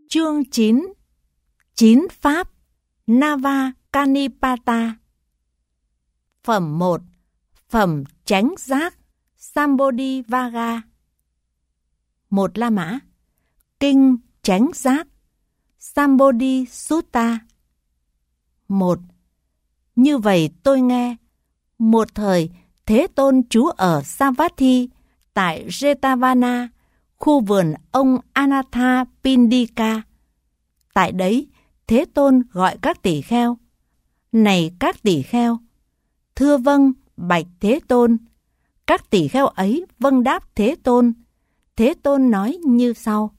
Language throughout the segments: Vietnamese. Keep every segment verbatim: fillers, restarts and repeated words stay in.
Chương chín. Chín pháp Navakanipata. Phẩm một. Phẩm chánh giác Sambodhivaga. Một La Mã. Kinh chánh giác Sambodhi Sutta. Một. Như vậy tôi nghe, một thời Thế Tôn trú ở Savatthi tại Jetavana, khu vườn ông Anathapindika. Tại đấy, Thế Tôn gọi các tỷ kheo. Này các tỷ kheo! Thưa vâng, bạch Thế Tôn. Các tỷ kheo ấy vâng đáp Thế Tôn. Thế Tôn nói như sau.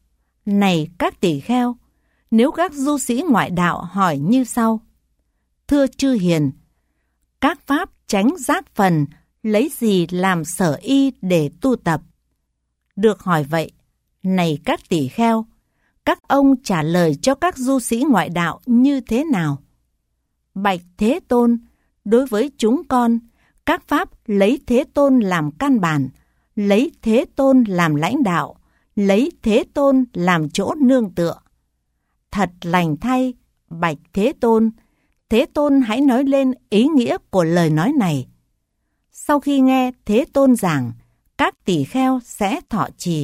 Này các tỷ kheo! Nếu các du sĩ ngoại đạo hỏi như sau. Thưa chư hiền, các pháp chánh giác phần lấy gì làm sở y để tu tập? Được hỏi vậy, này các tỷ kheo, các ông trả lời cho các du sĩ ngoại đạo như thế nào? Bạch Thế Tôn, đối với chúng con, các pháp lấy Thế Tôn làm căn bản, lấy Thế Tôn làm lãnh đạo, lấy Thế Tôn làm chỗ nương tựa. Thật lành thay, bạch Thế Tôn, Thế Tôn hãy nói lên ý nghĩa của lời nói này. Sau khi nghe Thế Tôn giảng, các tỷ kheo sẽ thọ trì.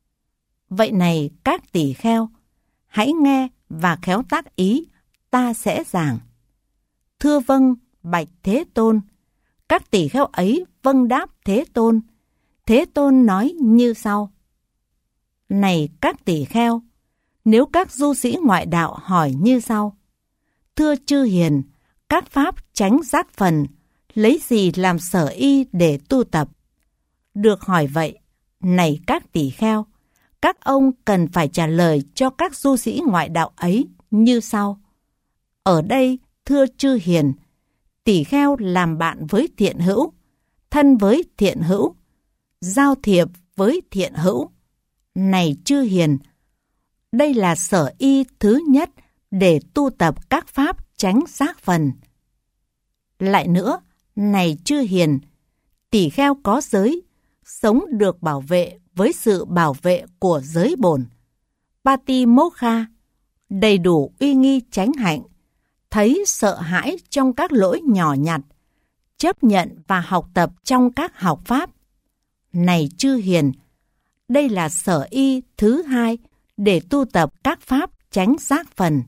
Vậy này các tỷ kheo, hãy nghe và khéo tác ý, ta sẽ giảng. Thưa vâng, bạch Thế Tôn. Các tỷ kheo ấy vâng đáp Thế Tôn. Thế Tôn nói như sau. Này các tỷ kheo, nếu các du sĩ ngoại đạo hỏi như sau. Thưa chư hiền, các pháp chánh giác phần, lấy gì làm sở y để tu tập? Được hỏi vậy, này các tỷ kheo, các ông cần phải trả lời cho các du sĩ ngoại đạo ấy như sau. Ở đây, thưa chư hiền, tỷ kheo làm bạn với thiện hữu, thân với thiện hữu, giao thiệp với thiện hữu. Này chư hiền, đây là sở y thứ nhất để tu tập các pháp chánh giác phần. Lại nữa, này chư hiền, tỷ kheo có giới, sống được bảo vệ với sự bảo vệ của giới bổn. Patimokkha, đầy đủ uy nghi chánh hạnh, thấy sợ hãi trong các lỗi nhỏ nhặt, chấp nhận và học tập trong các học pháp. Này chư hiền, đây là sở y thứ hai để tu tập các pháp chánh giác phần.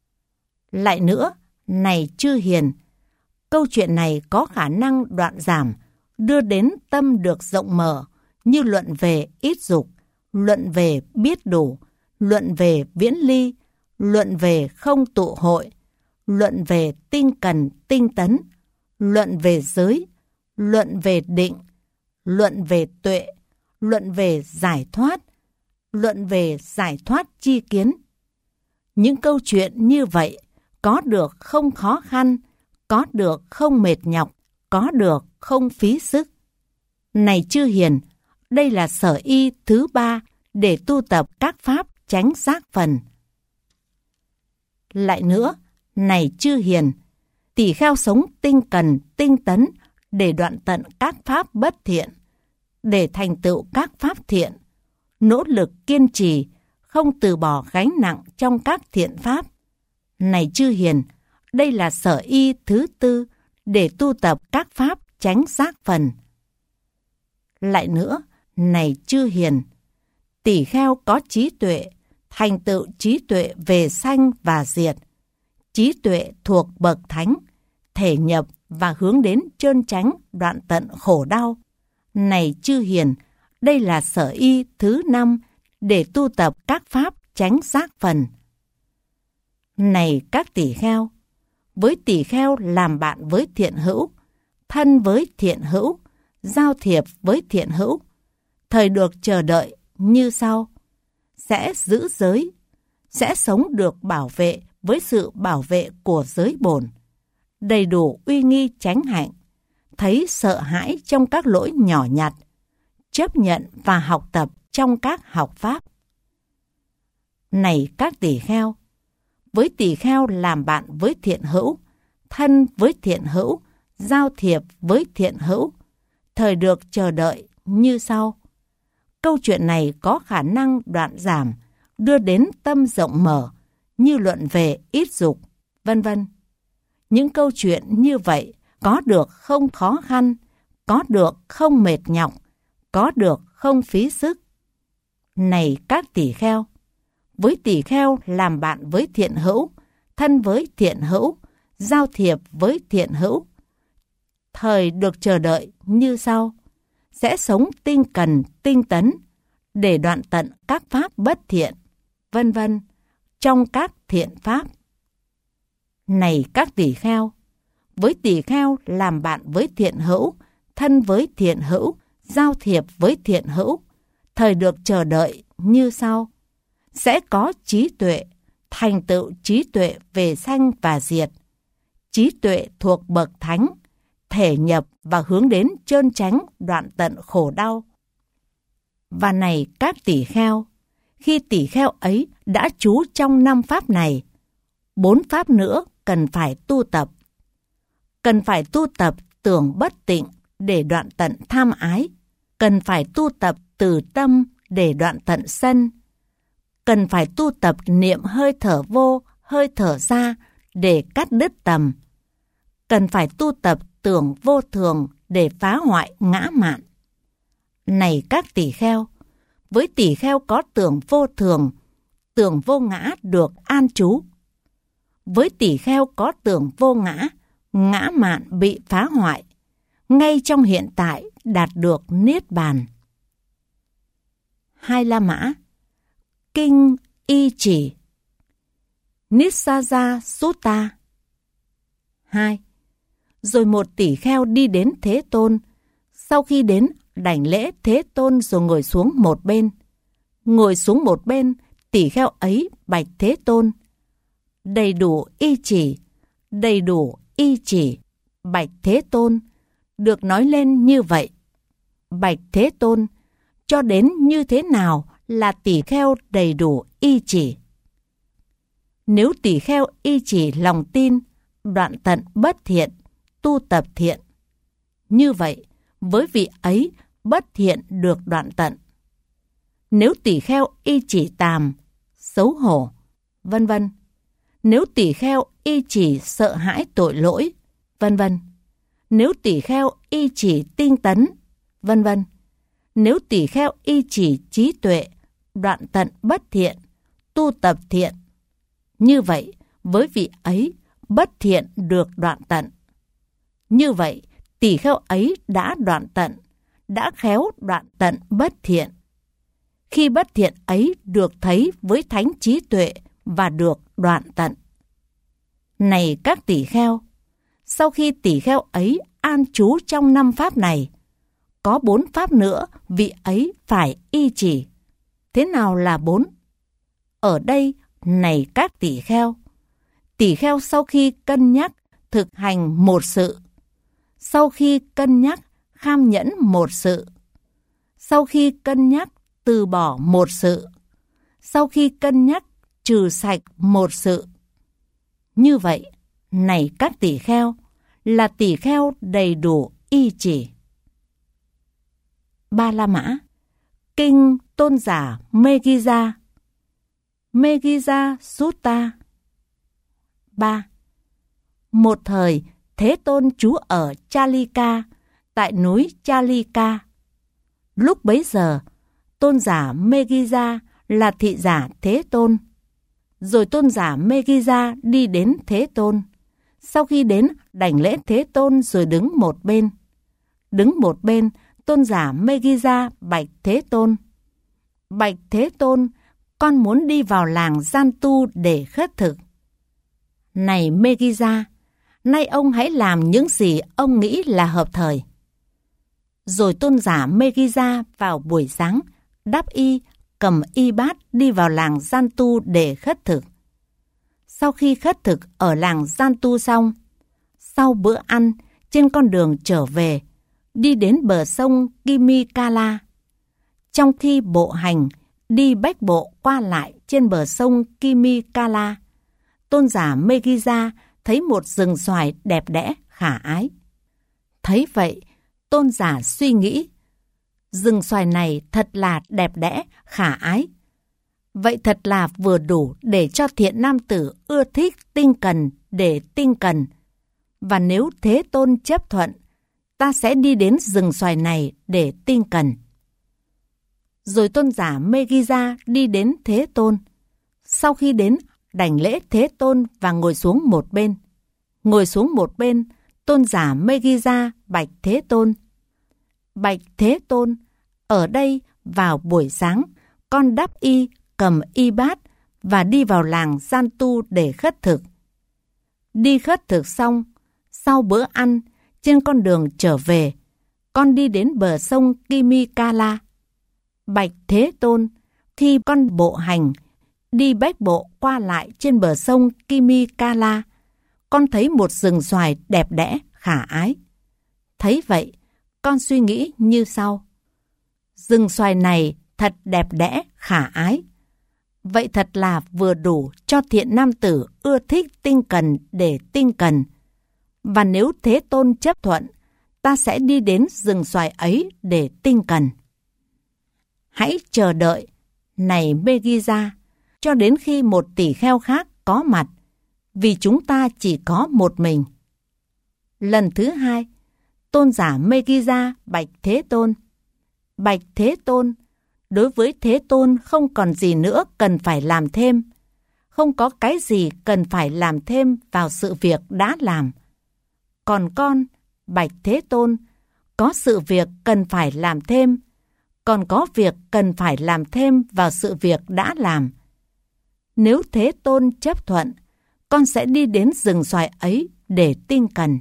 Lại nữa, này chư hiền, câu chuyện này có khả năng đoạn giảm, đưa đến tâm được rộng mở, như luận về ít dục, luận về biết đủ, luận về viễn ly, luận về không tụ hội, luận về tinh cần tinh tấn, luận về giới, luận về định, luận về tuệ, luận về giải thoát, luận về giải thoát chi kiến. Những câu chuyện như vậy có được không khó khăn, có được không mệt nhọc, có được không phí sức. Này chư hiền, đây là sở y thứ ba để tu tập các pháp chánh giác phần. Lại nữa, này chư hiền, tỷ kheo sống tinh cần, tinh tấn để đoạn tận các pháp bất thiện, để thành tựu các pháp thiện, nỗ lực kiên trì, không từ bỏ gánh nặng trong các thiện pháp. Này chư hiền, đây là sở y thứ tư để tu tập các pháp chánh giác phần. Lại nữa, này chư hiền, tỷ kheo có trí tuệ, thành tựu trí tuệ về sanh và diệt, trí tuệ thuộc bậc thánh, thể nhập và hướng đến trơn chánh đoạn tận khổ đau. Này chư hiền, đây là sở y thứ năm để tu tập các pháp chánh giác phần. Này các tỷ kheo, với tỷ kheo làm bạn với thiện hữu, thân với thiện hữu, giao thiệp với thiện hữu, thời được chờ đợi như sau. Sẽ giữ giới, sẽ sống được bảo vệ với sự bảo vệ của giới bổn, đầy đủ uy nghi chánh hạnh, thấy sợ hãi trong các lỗi nhỏ nhặt, chấp nhận và học tập trong các học pháp. Này các tỷ kheo, với tỷ kheo làm bạn với thiện hữu, thân với thiện hữu, giao thiệp với thiện hữu, thời được chờ đợi như sau. Câu chuyện này có khả năng đoạn giảm, đưa đến tâm rộng mở, như luận về ít dục, vân vân. Những câu chuyện như vậy có được không khó khăn, có được không mệt nhọc, có được không phí sức. Này các tỳ kheo, với tỳ kheo làm bạn với thiện hữu, thân với thiện hữu, giao thiệp với thiện hữu, thời được chờ đợi như sau: sẽ sống tinh cần, tinh tấn, để đoạn tận các pháp bất thiện, vân vân, trong các thiện pháp. Này các tỳ kheo, với tỳ kheo làm bạn với thiện hữu, thân với thiện hữu, giao thiệp với thiện hữu, thời được chờ đợi như sau: sẽ có trí tuệ, thành tựu trí tuệ về sanh và diệt, trí tuệ thuộc bậc thánh, thể nhập và hướng đến chơn chánh đoạn tận khổ đau. Và này các tỳ kheo, khi tỳ kheo ấy đã trú trong năm pháp này, bốn pháp nữa cần phải tu tập. Cần phải tu tập tưởng bất tịnh để đoạn tận tham ái, cần phải tu tập từ tâm để đoạn tận sân, cần phải tu tập niệm hơi thở vô, hơi thở ra để cắt đứt tầm, cần phải tu tập tưởng vô thường để phá hoại ngã mạn. Này các tỳ kheo, với tỳ kheo có tưởng vô thường, tưởng vô ngã được an trú. Với tỳ kheo có tưởng vô ngã, ngã mạn bị phá hoại, ngay trong hiện tại đạt được niết bàn. Hai La Mã, Kinh Y Chỉ, Nissaya Sutta. Hai. Rồi một tỳ kheo đi đến Thế Tôn, sau khi đến đảnh lễ Thế Tôn rồi ngồi xuống một bên. Ngồi xuống một bên, tỳ kheo ấy bạch Thế Tôn: đầy đủ y chỉ, đầy đủ y chỉ, bạch Thế Tôn. Được nói lên như vậy: bạch Thế Tôn, cho đến như thế nào là tỳ kheo đầy đủ y chỉ? Nếu tỳ kheo y chỉ lòng tin, đoạn tận bất thiện, tu tập thiện, như vậy với vị ấy bất thiện được đoạn tận. Nếu tỳ kheo y chỉ tàm, xấu hổ, vân vân, nếu tỳ kheo y chỉ sợ hãi tội lỗi, vân vân, nếu tỳ kheo y chỉ tinh tấn, vân vân, nếu tỳ kheo y chỉ trí tuệ, đoạn tận bất thiện, tu tập thiện, như vậy với vị ấy bất thiện được đoạn tận. Như vậy tỳ kheo ấy đã đoạn tận, đã khéo đoạn tận bất thiện. Khi bất thiện ấy được thấy với thánh trí tuệ và được đoạn tận. Này các tỳ kheo, sau khi tỳ kheo ấy an trú trong năm pháp này, có bốn pháp nữa vị ấy phải y chỉ. Thế nào là bốn? Ở đây, này các tỳ kheo, tỳ kheo sau khi cân nhắc thực hành một sự, sau khi cân nhắc kham nhẫn một sự, sau khi cân nhắc từ bỏ một sự, sau khi cân nhắc trừ sạch một sự. Như vậy, này các tỳ kheo, là tỳ kheo đầy đủ y chỉ. Ba La Mã, Kinh Tôn giả Megiddo, Megiddo Sutta. Ba. Một thời, Thế Tôn trú ở Chalika, tại núi Chalika. Lúc bấy giờ, tôn giả Megiddo là thị giả Thế Tôn. Rồi tôn giả Megiddo đi đến Thế Tôn. Sau khi đến, đảnh lễ Thế Tôn rồi đứng một bên. Đứng một bên, tôn giả Megiddo bạch Thế Tôn: bạch Thế Tôn, con muốn đi vào làng gian tu để khất thực. Này Megiddo, nay ông hãy làm những gì ông nghĩ là hợp thời. Rồi tôn giả Megiddo vào buổi sáng, đắp y, cầm y bát đi vào làng gian tu để khất thực. Sau khi khất thực ở làng gian tu xong, sau bữa ăn, trên con đường trở về, đi đến bờ sông Kimikala. Trong khi bộ hành, đi bách bộ qua lại trên bờ sông Kimikala, tôn giả Megiddo thấy một rừng xoài đẹp đẽ, khả ái. Thấy vậy, tôn giả suy nghĩ: rừng xoài này thật là đẹp đẽ, khả ái. Vậy thật là vừa đủ để cho thiện nam tử ưa thích tinh cần để tinh cần. Và nếu Thế Tôn chấp thuận, ta sẽ đi đến rừng xoài này để tinh cần. Rồi tôn giả Megiza đi đến Thế Tôn. Sau khi đến, đảnh lễ Thế Tôn và ngồi xuống một bên. Ngồi xuống một bên, tôn giả Megiza bạch Thế Tôn. Bạch Thế Tôn, ở đây vào buổi sáng, con đắp y, cầm y bát và đi vào làng Gian Tu để khất thực. Đi khất thực xong, sau bữa ăn, trên con đường trở về, con đi đến bờ sông Kimikala. Bạch Thế Tôn, khi con bộ hành, đi bách bộ qua lại trên bờ sông Kimikala, con thấy một rừng xoài đẹp đẽ, khả ái. Thấy vậy, con suy nghĩ như sau. Rừng xoài này thật đẹp đẽ, khả ái. Vậy thật là vừa đủ cho thiện nam tử ưa thích tinh cần để tinh cần. Và nếu Thế Tôn chấp thuận, ta sẽ đi đến rừng xoài ấy để tinh cần. Hãy chờ đợi, này Megiza, cho đến khi một tỷ kheo khác có mặt, vì chúng ta chỉ có một mình. Lần thứ hai, tôn giả Megiza bạch Thế Tôn. Bạch Thế Tôn, đối với Thế Tôn không còn gì nữa cần phải làm thêm. Không có cái gì cần phải làm thêm vào sự việc đã làm. Còn con, bạch Thế Tôn, có sự việc cần phải làm thêm. Còn có việc cần phải làm thêm vào sự việc đã làm. Nếu Thế Tôn chấp thuận, con sẽ đi đến rừng xoài ấy để tinh cần.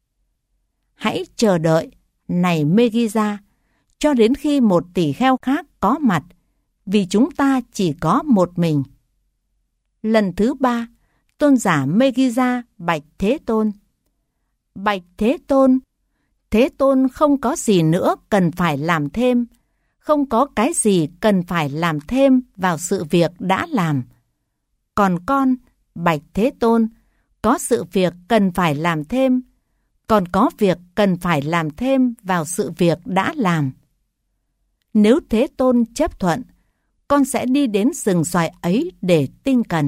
Hãy chờ đợi, này Megiza, cho đến khi một tỷ kheo khác có mặt, vì chúng ta chỉ có một mình. Lần thứ ba, tôn giả Megiza bạch Thế Tôn. Bạch Thế Tôn, Thế Tôn không có gì nữa cần phải làm thêm, không có cái gì cần phải làm thêm vào sự việc đã làm. Còn con, bạch Thế Tôn, có sự việc cần phải làm thêm, còn có việc cần phải làm thêm vào sự việc đã làm. Nếu Thế Tôn chấp thuận, con sẽ đi đến rừng xoài ấy để tinh cần.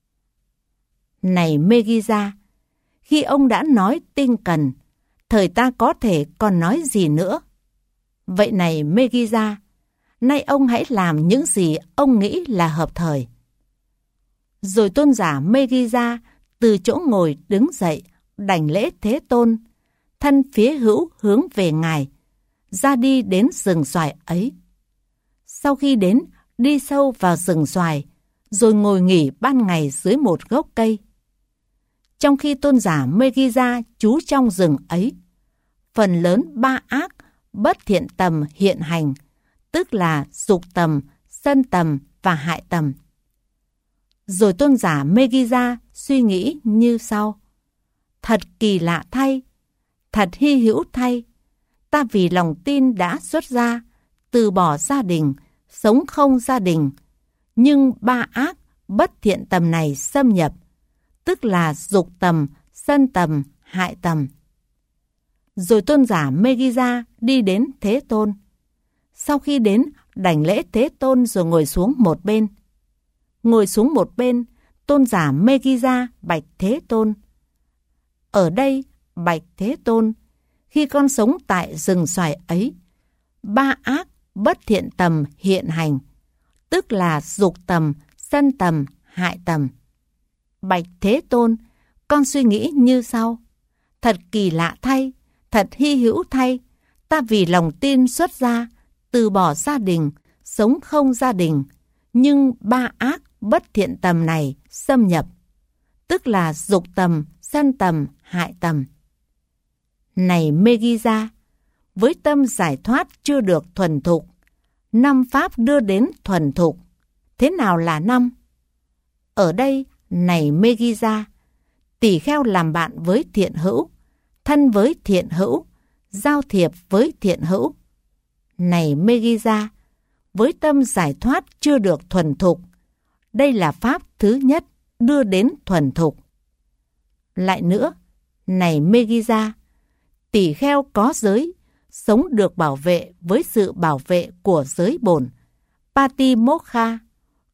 Này Megiza, khi ông đã nói tinh cần, thời ta có thể còn nói gì nữa? Vậy này Megiza, nay ông hãy làm những gì ông nghĩ là hợp thời. Rồi tôn giả Megiza từ chỗ ngồi đứng dậy, đảnh lễ Thế Tôn, thân phía hữu hướng về Ngài, ra đi đến rừng xoài ấy. Sau khi đến, đi sâu vào rừng xoài, rồi ngồi nghỉ ban ngày dưới một gốc cây. Trong khi tôn giả Megiza trú trong rừng ấy, phần lớn ba ác, bất thiện tầm hiện hành, tức là dục tầm, sân tầm và hại tầm. Rồi tôn giả Megiza suy nghĩ như sau. Thật kỳ lạ thay, thật hy hữu thay, ta vì lòng tin đã xuất gia, từ bỏ gia đình, sống không gia đình, nhưng ba ác, bất thiện tầm này xâm nhập, tức là dục tầm, sân tầm, hại tầm. Rồi tôn giả Megiza đi đến Thế Tôn. Sau khi đến, đảnh lễ Thế Tôn rồi ngồi xuống một bên. Ngồi xuống một bên, tôn giả Megiza bạch Thế Tôn. Ở đây, bạch Thế Tôn, khi con sống tại rừng xoài ấy, ba ác, bất thiện tầm hiện hành, tức là dục tầm, sân tầm, hại tầm. Bạch Thế Tôn, con suy nghĩ như sau. Thật kỳ lạ thay, thật hy hữu thay, ta vì lòng tin xuất gia, từ bỏ gia đình, sống không gia đình, nhưng ba ác, bất thiện tầm này xâm nhập, tức là dục tầm, sân tầm, hại tầm. Này Megiza, với tâm giải thoát chưa được thuần thục, năm pháp đưa đến thuần thục. Thế nào là năm? Ở đây, này Megiza, tỷ kheo làm bạn với thiện hữu, thân với thiện hữu, giao thiệp với thiện hữu. Này Megiza, với tâm giải thoát chưa được thuần thục, đây là pháp thứ nhất đưa đến thuần thục. Lại nữa, này Megiza, tỷ kheo có giới, sống được bảo vệ với sự bảo vệ của giới bổn, Patimokkha,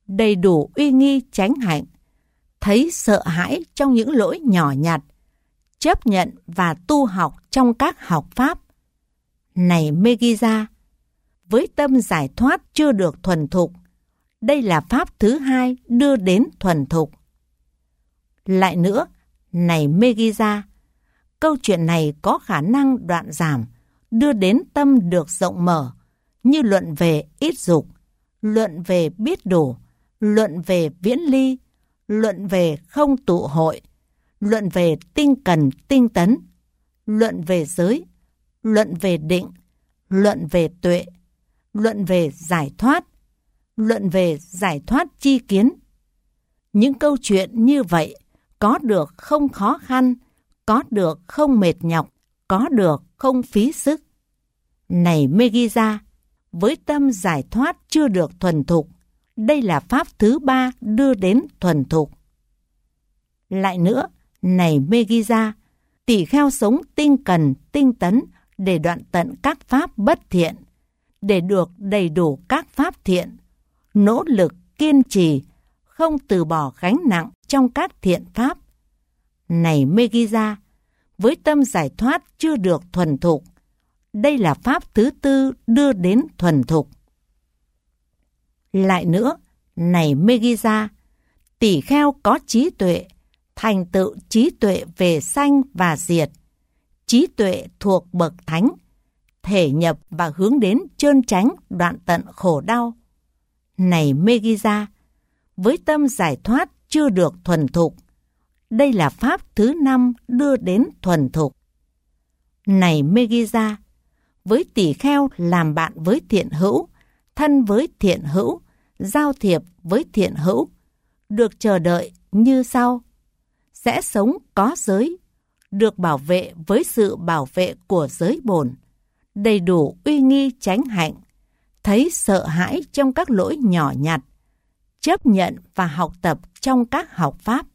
đầy đủ uy nghi chánh hạnh, thấy sợ hãi trong những lỗi nhỏ nhặt, chấp nhận và tu học trong các học pháp. Này Megiddo, với tâm giải thoát chưa được thuần thục, đây là pháp thứ hai đưa đến thuần thục. Lại nữa, này Megiddo, câu chuyện này có khả năng đoạn giảm, đưa đến tâm được rộng mở, như luận về ít dục, luận về biết đủ, luận về viễn ly, luận về không tụ hội, luận về tinh cần tinh tấn, luận về giới, luận về định, luận về tuệ, luận về giải thoát, luận về giải thoát chi kiến. Những câu chuyện như vậy có được không khó khăn, có được không mệt nhọc, có được không phí sức. Này Megiddo, với tâm giải thoát chưa được thuần thục, đây là pháp thứ ba đưa đến thuần thục. Lại nữa, này Megiddo, tỳ kheo sống tinh cần, tinh tấn để đoạn tận các pháp bất thiện, để được đầy đủ các pháp thiện, nỗ lực, kiên trì, không từ bỏ gánh nặng trong các thiện pháp. Này Megiddo, với tâm giải thoát chưa được thuần thục, đây là pháp thứ tư đưa đến thuần thục. Lại nữa, này Megiddo, tỳ kheo có trí tuệ, thành tựu trí tuệ về sanh và diệt, trí tuệ thuộc bậc thánh, thể nhập và hướng đến chơn chánh đoạn tận khổ đau. Này Megiddo, với tâm giải thoát chưa được thuần thục, đây là pháp thứ năm đưa đến thuần thục. Này Megiddo, với tỳ kheo làm bạn với thiện hữu, thân với thiện hữu, giao thiệp với thiện hữu, được chờ đợi như sau: sẽ sống có giới, được bảo vệ với sự bảo vệ của giới bổn, đầy đủ uy nghi chánh hạnh, thấy sợ hãi trong các lỗi nhỏ nhặt, chấp nhận và học tập trong các học pháp.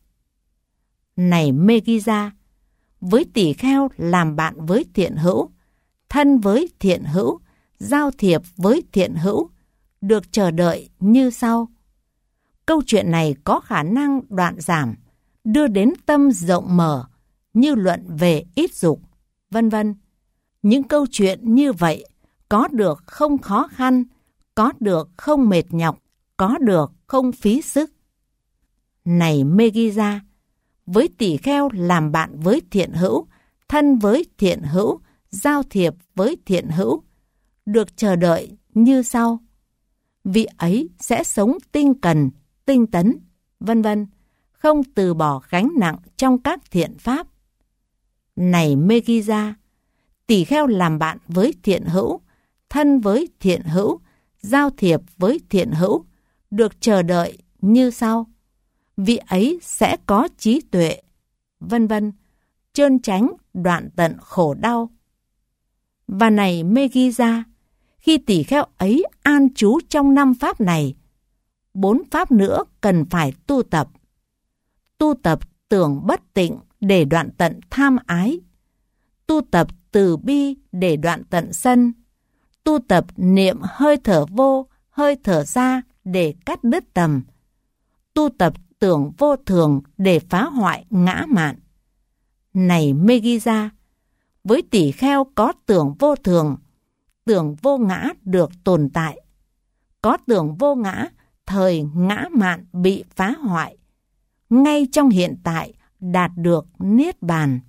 Này Megiddo, với tỳ kheo làm bạn với thiện hữu, thân với thiện hữu, giao thiệp với thiện hữu, được chờ đợi như sau. Câu chuyện này có khả năng đoạn giảm, đưa đến tâm rộng mở, như luận về ít dục, vân vân. Những câu chuyện như vậy có được không khó khăn, có được không mệt nhọc, có được không phí sức. Này Megiddo, với tỳ kheo làm bạn với thiện hữu, thân với thiện hữu, giao thiệp với thiện hữu, được chờ đợi như sau. Vị ấy sẽ sống tinh cần, tinh tấn, vân vân, không từ bỏ gánh nặng trong các thiện pháp. Này Megiddo, tỳ kheo làm bạn với thiện hữu, thân với thiện hữu, giao thiệp với thiện hữu, được chờ đợi như sau. Vị ấy sẽ có trí tuệ, vân vân, chơn chánh đoạn tận khổ đau. Và này Megiddo, khi tỳ kheo ấy an trú trong năm pháp này, bốn pháp nữa cần phải tu tập. Tu tập tưởng bất tịnh để đoạn tận tham ái, tu tập từ bi để đoạn tận sân, tu tập niệm hơi thở vô, hơi thở ra để cắt đứt tầm, tu tập tưởng vô thường để phá hoại ngã mạn. Này Megiddo, với tỳ kheo có tưởng vô thường, tưởng vô ngã được tồn tại. Có tưởng vô ngã, thời ngã mạn bị phá hoại, ngay trong hiện tại đạt được niết bàn.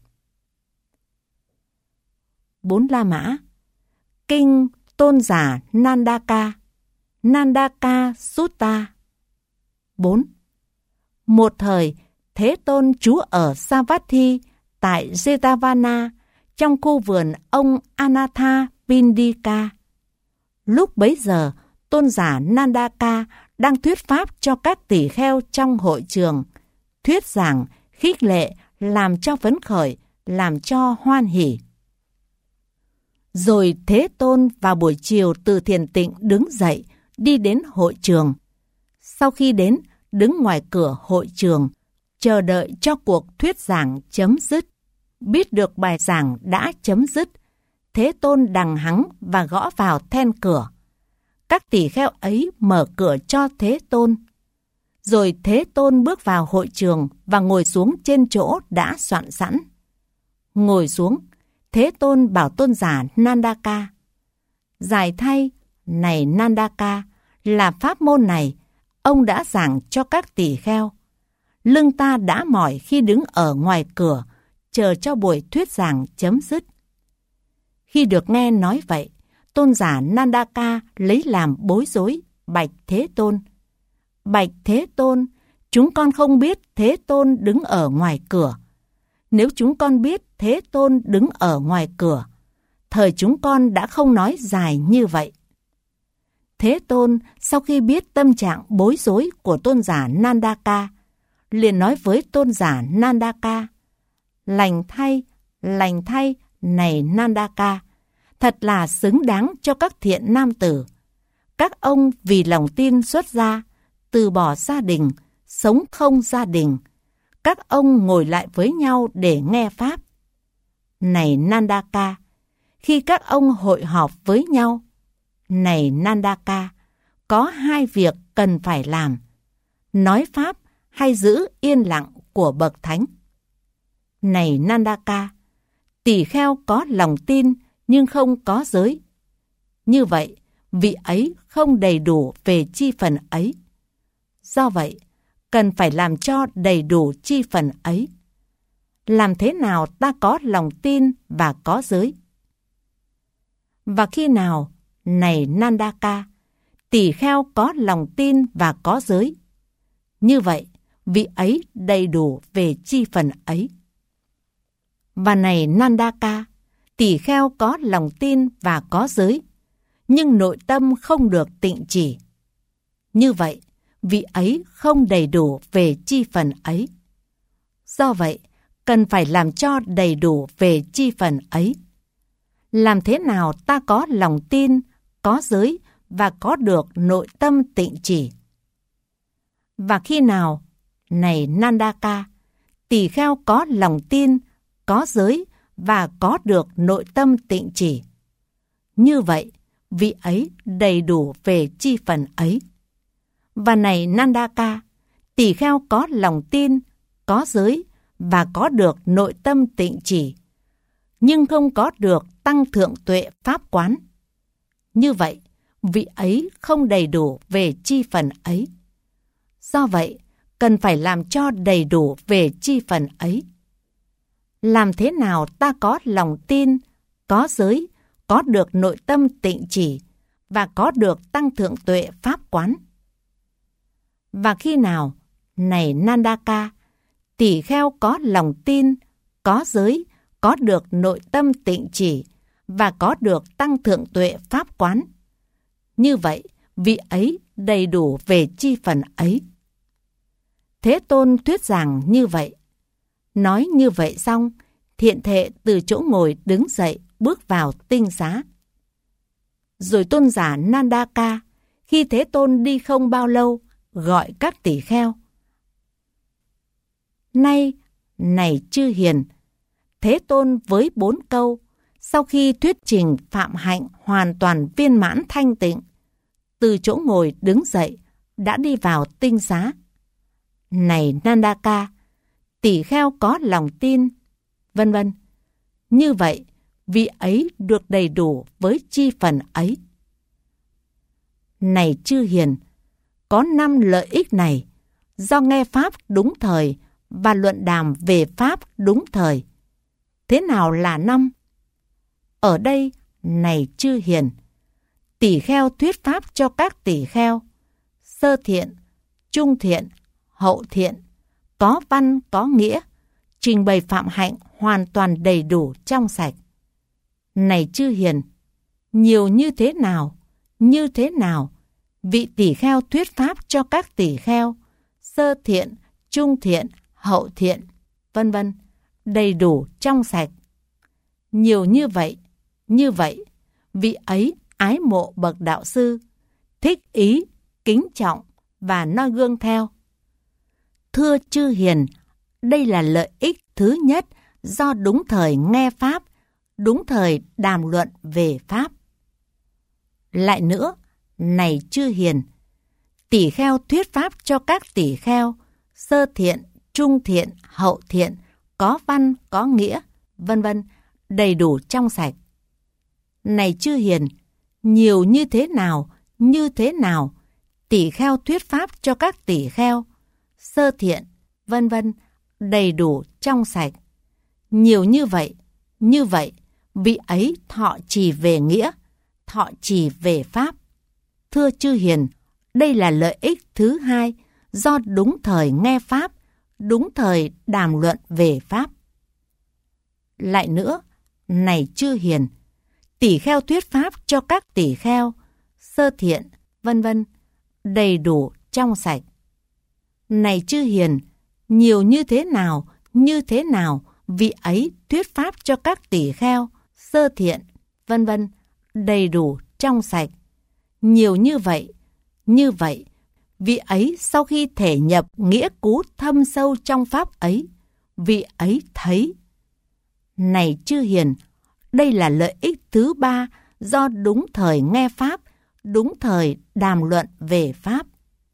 Bốn La Mã. Kinh Tôn giả Nandaka, Nandaka Sutta. bốn. Một thời, Thế Tôn trú ở Savatthi tại Jetavana, trong khu vườn ông Anatha Pindika. Lúc bấy giờ, tôn giả Nandaka đang thuyết pháp cho các tỷ kheo trong hội trường, thuyết giảng, khích lệ, làm cho phấn khởi, làm cho hoan hỉ. Rồi Thế Tôn vào buổi chiều từ thiền tịnh đứng dậy, đi đến hội trường. Sau khi đến, đứng ngoài cửa hội trường, chờ đợi cho cuộc thuyết giảng chấm dứt. Biết được bài giảng đã chấm dứt, Thế Tôn đằng hắng và gõ vào then cửa. Các tỷ kheo ấy mở cửa cho Thế Tôn. Rồi Thế Tôn bước vào hội trường và ngồi xuống trên chỗ đã soạn sẵn. Ngồi xuống, Thế Tôn bảo tôn giả Nandaka: Giải thay, này Nandaka, là pháp môn này, ông đã giảng cho các tỳ kheo. Lưng ta đã mỏi khi đứng ở ngoài cửa, chờ cho buổi thuyết giảng chấm dứt. Khi được nghe nói vậy, tôn giả Nandaka lấy làm bối rối, bạch Thế Tôn: Bạch Thế Tôn, chúng con không biết Thế Tôn đứng ở ngoài cửa. Nếu chúng con biết Thế Tôn đứng ở ngoài cửa, thời chúng con đã không nói dài như vậy. Thế Tôn sau khi biết tâm trạng bối rối của tôn giả Nandaka, liền nói với tôn giả Nandaka: Lành thay, lành thay, này Nandaka, thật là xứng đáng cho các thiện nam tử. Các ông vì lòng tin xuất gia, từ bỏ gia đình, sống không gia đình. Các ông ngồi lại với nhau để nghe Pháp. Này Nandaka, khi các ông hội họp với nhau, này Nandaka, có hai việc cần phải làm: nói Pháp hay giữ yên lặng của bậc thánh. Này Nandaka, tỳ kheo có lòng tin nhưng không có giới. Như vậy, vị ấy không đầy đủ về chi phần ấy. Do vậy, cần phải làm cho đầy đủ chi phần ấy. Làm thế nào ta có lòng tin và có giới? Và khi nào, này Nandaka, tỳ kheo có lòng tin và có giới? Như vậy, vị ấy đầy đủ về chi phần ấy. Và này Nandaka, tỳ kheo có lòng tin và có giới, nhưng nội tâm không được tịnh chỉ. Như vậy, vị ấy không đầy đủ về chi phần ấy. Do vậy, cần phải làm cho đầy đủ về chi phần ấy. Làm thế nào ta có lòng tin, có giới và có được nội tâm tịnh chỉ? Và khi nào, này Nandaka, tỳ kheo có lòng tin, có giới và có được nội tâm tịnh chỉ? Như vậy, vị ấy đầy đủ về chi phần ấy. Và này Nandaka, tỳ kheo có lòng tin, có giới và có được nội tâm tịnh chỉ, nhưng không có được tăng thượng tuệ pháp quán. Như vậy, vị ấy không đầy đủ về chi phần ấy. Do vậy, cần phải làm cho đầy đủ về chi phần ấy. Làm thế nào ta có lòng tin, có giới, có được nội tâm tịnh chỉ và có được tăng thượng tuệ pháp quán? Và khi nào, này Nandaka, tỳ kheo có lòng tin, có giới, có được nội tâm tịnh chỉ và có được tăng thượng tuệ pháp quán? Như vậy, vị ấy đầy đủ về chi phần ấy. Thế Tôn thuyết giảng như vậy. Nói như vậy xong, thiện thệ từ chỗ ngồi đứng dậy bước vào tinh xá. Rồi tôn giả Nandaka, khi Thế Tôn đi không bao lâu, gọi các tỷ kheo: Nay, này chư hiền, Thế Tôn với bốn câu, sau khi thuyết trình phạm hạnh hoàn toàn viên mãn thanh tịnh, từ chỗ ngồi đứng dậy, đã đi vào tinh xá. Này Nandaka, tỷ kheo có lòng tin, vân vân. Như vậy, vị ấy được đầy đủ với chi phần ấy. Này chư hiền, có năm lợi ích này, do nghe Pháp đúng thời và luận đàm về Pháp đúng thời. Thế nào là năm? Ở đây, này chư hiền, tỷ kheo thuyết Pháp cho các tỷ kheo, sơ thiện, trung thiện, hậu thiện, có văn có nghĩa, trình bày phạm hạnh hoàn toàn đầy đủ trong sạch. Này chư hiền, nhiều như thế nào, như thế nào, vị tỷ kheo thuyết Pháp cho các tỷ kheo, sơ thiện, trung thiện, hậu thiện, vân vân, đầy đủ trong sạch. Nhiều như vậy, như vậy, vị ấy ái mộ bậc đạo sư, thích ý, kính trọng và noi gương theo. Thưa chư hiền, đây là lợi ích thứ nhất do đúng thời nghe Pháp, đúng thời đàm luận về Pháp. Lại nữa, này chư hiền, Tỷ kheo thuyết pháp cho các tỷ kheo, sơ thiện, trung thiện, hậu thiện, có văn, có nghĩa, vân vân, đầy đủ trong sạch. Này chư hiền, nhiều như thế nào, như thế nào, tỷ kheo thuyết pháp cho các tỷ kheo, sơ thiện, vân vân, đầy đủ trong sạch. Nhiều như vậy, như vậy, vị ấy thọ trì về nghĩa, thọ trì về pháp. Thưa chư hiền, đây là lợi ích thứ hai do đúng thời nghe pháp, đúng thời đàm luận về pháp. Lại nữa, này chư hiền, tỷ kheo thuyết pháp cho các tỷ kheo, sơ thiện, vân vân, đầy đủ trong sạch. Này chư hiền, nhiều như thế nào, như thế nào, vị ấy thuyết pháp cho các tỷ kheo, sơ thiện, vân vân, đầy đủ trong sạch. Nhiều như vậy, như vậy, vị ấy sau khi thể nhập nghĩa cú thâm sâu trong pháp ấy, vị ấy thấy. Này chư hiền, đây là lợi ích thứ ba do đúng thời nghe pháp, đúng thời đàm luận về pháp.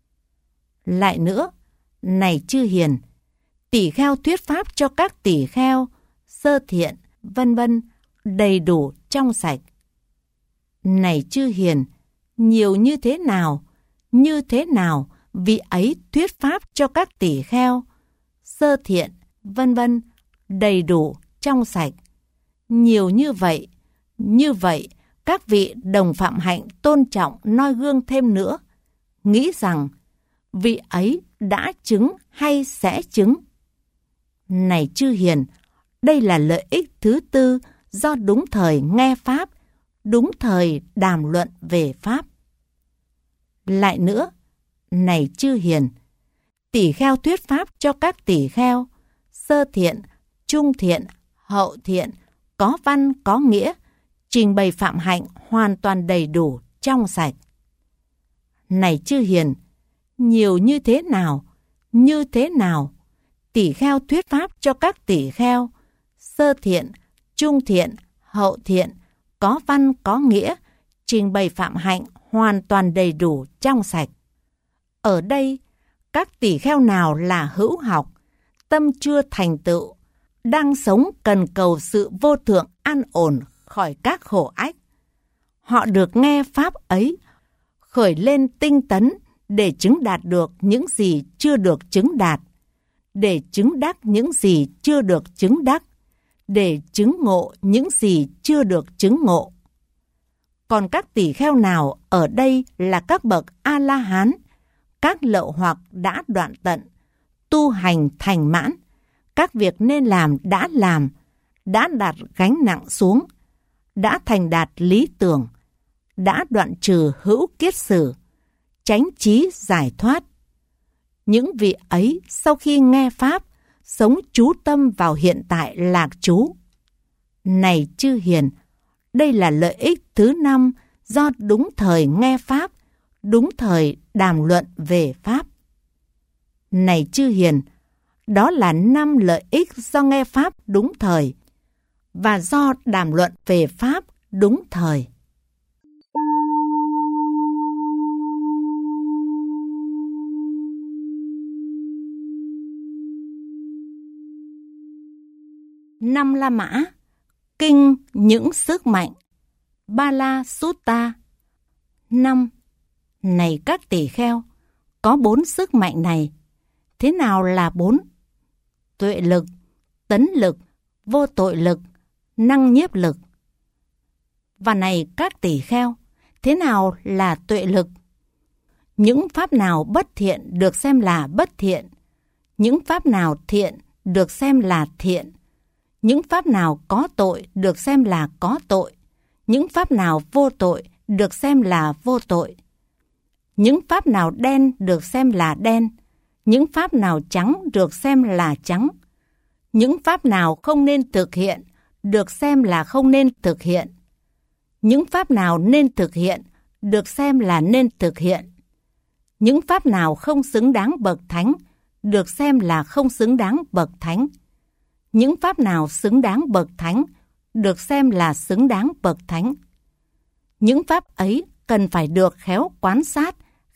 Lại nữa, này chư hiền, tỷ kheo thuyết pháp cho các tỷ kheo, sơ thiện, vân vân, đầy đủ trong sạch. Này chư hiền, nhiều như thế nào, như thế nào, vị ấy thuyết pháp cho các tỷ kheo, sơ thiện, vân vân, đầy đủ trong sạch. Nhiều như vậy, như vậy, các vị đồng phạm hạnh tôn trọng noi gương thêm nữa, nghĩ rằng vị ấy đã chứng hay sẽ chứng. Này chư hiền, đây là lợi ích thứ tư do đúng thời nghe pháp, đúng thời đàm luận về pháp. Lại nữa, này chư hiền, tỷ kheo thuyết pháp cho các tỷ kheo, sơ thiện, trung thiện, hậu thiện, có văn có nghĩa, trình bày phạm hạnh hoàn toàn đầy đủ trong sạch. Này chư hiền, nhiều như thế nào, như thế nào, tỷ kheo thuyết pháp cho các tỷ kheo, sơ thiện, trung thiện, hậu thiện, có văn có nghĩa, trình bày phạm hạnh hoàn toàn đầy đủ trong sạch. Ở đây, các tỷ kheo nào là hữu học, tâm chưa thành tựu, đang sống cần cầu sự vô thượng an ổn khỏi các khổ ách. Họ được nghe pháp ấy, khởi lên tinh tấn để chứng đạt được những gì chưa được chứng đạt, để chứng đắc những gì chưa được chứng đắc, để chứng ngộ những gì chưa được chứng ngộ. Còn các tỷ kheo nào ở đây là các bậc A-la-hán, các lậu hoặc đã đoạn tận, tu hành thành mãn, các việc nên làm đã làm, đã đặt gánh nặng xuống, đã thành đạt lý tưởng, đã đoạn trừ hữu kiết sử, chánh trí giải thoát. Những vị ấy sau khi nghe pháp, sống chú tâm vào hiện tại lạc trú. Này chư hiền, đây là lợi ích thứ năm do đúng thời nghe pháp, đúng thời đàm luận về pháp. Này chư hiền, đó là năm lợi ích do nghe pháp đúng thời và do đàm luận về pháp đúng thời. Năm La Mã, kinh những sức mạnh, Ba La Sutta. Năm, này các tỷ kheo, có bốn sức mạnh này. Thế nào là bốn? Tuệ lực, tấn lực, vô tội lực, năng nhiếp lực. Và này các tỷ kheo, thế nào là tuệ lực? Những pháp nào bất thiện được xem là bất thiện, những pháp nào thiện được xem là thiện, những pháp nào có tội được xem là có tội, những pháp nào vô tội được xem là vô tội, những pháp nào đen được xem là đen, những pháp nào trắng được xem là trắng, những pháp nào không nên thực hiện được xem là không nên thực hiện, những pháp nào nên thực hiện được xem là nên thực hiện, những pháp nào không xứng đáng bậc thánh được xem là không xứng đáng bậc thánh, những pháp nào xứng đáng bậc thánh được xem là xứng đáng bậc thánh. Những pháp ấy cần phải được khéo quan sát,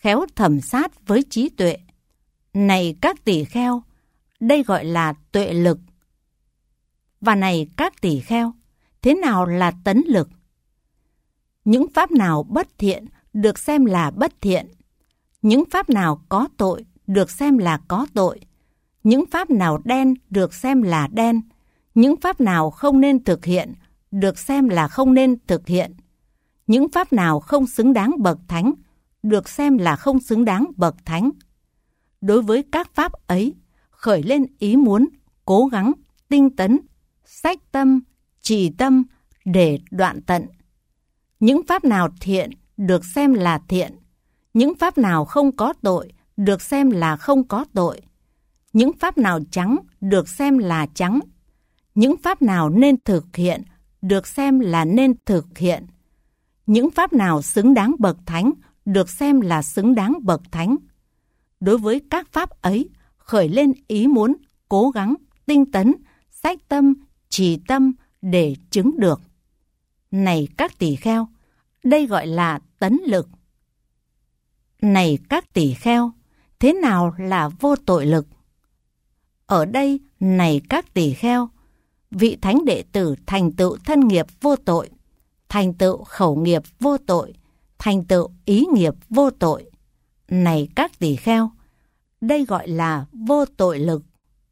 khéo thẩm sát với trí tuệ. Này các tỳ kheo, đây gọi là tuệ lực. Và này các tỳ kheo, thế nào là tấn lực? Những pháp nào bất thiện được xem là bất thiện. Những pháp nào có tội được xem là có tội. Những pháp nào đen được xem là đen. Những pháp nào không nên thực hiện được xem là không nên thực hiện. Những pháp nào không xứng đáng bậc thánh được xem là không xứng đáng bậc thánh. Đối với các pháp ấy, khởi lên ý muốn, cố gắng, tinh tấn, sách tâm, trì tâm để đoạn tận. Những pháp nào thiện được xem là thiện. Những pháp nào không có tội được xem là không có tội. Những pháp nào trắng được xem là trắng. Những pháp nào nên thực hiện được xem là nên thực hiện. Những pháp nào xứng đáng bậc thánh được xem là xứng đáng bậc thánh. Đối với các pháp ấy, khởi lên ý muốn, cố gắng, tinh tấn, sách tâm, trì tâm để chứng được. Này các tỳ kheo, đây gọi là tấn lực. Này các tỳ kheo, thế nào là vô tội lực? Ở đây, này các tỳ kheo, vị thánh đệ tử thành tựu thân nghiệp vô tội, thành tựu khẩu nghiệp vô tội, thành tựu ý nghiệp vô tội. Này các tỳ kheo, đây gọi là vô tội lực.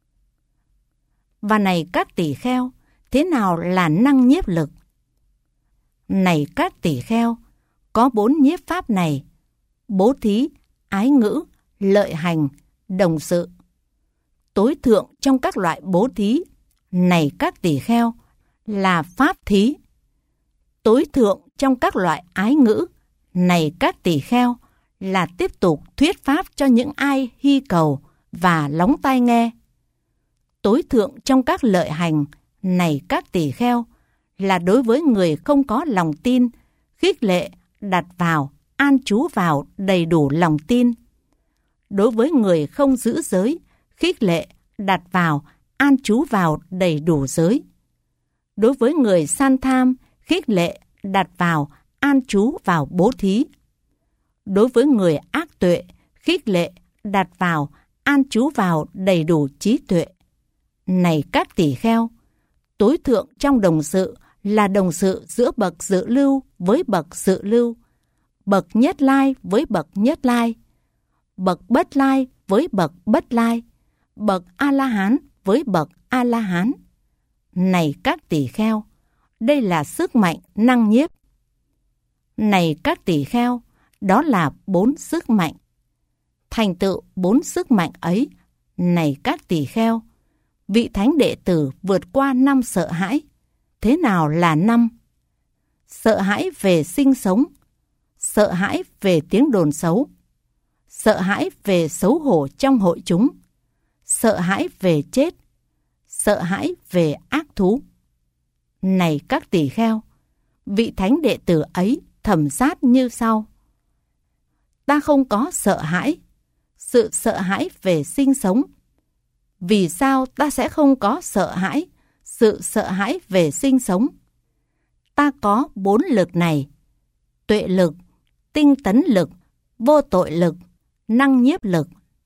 Và này các tỳ kheo, thế nào là năng nhiếp lực? Này các tỳ kheo, có bốn nhiếp pháp này: bố thí, ái ngữ, lợi hành, đồng sự. Tối thượng trong các loại bố thí, này các tỳ kheo, là pháp thí. Tối thượng trong các loại ái ngữ, này các tỳ kheo, là tiếp tục thuyết pháp cho những ai hy cầu và lóng tai nghe. Tối thượng trong các lợi hành, này các tỳ kheo, là đối với người không có lòng tin, khích lệ, đặt vào, an trú vào đầy đủ lòng tin. Đối với người không giữ giới, khích lệ, đặt vào, an trú vào đầy đủ giới. Đối với người san tham, khích lệ, đặt vào, an trú vào bố thí. Đối với người ác tuệ, khích lệ, đặt vào, an trú vào đầy đủ trí tuệ. Này các tỳ kheo, tối thượng trong đồng sự là đồng sự giữa bậc dự lưu với bậc dự lưu, bậc nhất lai với bậc nhất lai, bậc bất lai với bậc bất lai, bậc A-la-hán với bậc A-la-hán. Này các tỳ kheo, đây là sức mạnh năng nhiếp. Này các tỳ kheo, đó là bốn sức mạnh. Thành tựu bốn sức mạnh ấy, này các tỳ kheo, vị thánh đệ tử vượt qua năm sợ hãi. Thế nào là năm? Sợ hãi về sinh sống, sợ hãi về tiếng đồn xấu, sợ hãi về xấu hổ trong hội chúng, sợ hãi về chết, sợ hãi về ác thú. Này các tỳ kheo, vị thánh đệ tử ấy thẩm sát như sau: ta không có sợ hãi, sự sợ hãi về sinh sống. Vì sao ta sẽ không có sợ hãi, sự sợ hãi về sinh sống? Ta có bốn lực này: tuệ lực, tinh tấn lực, vô tội lực, năng nhiếp lực.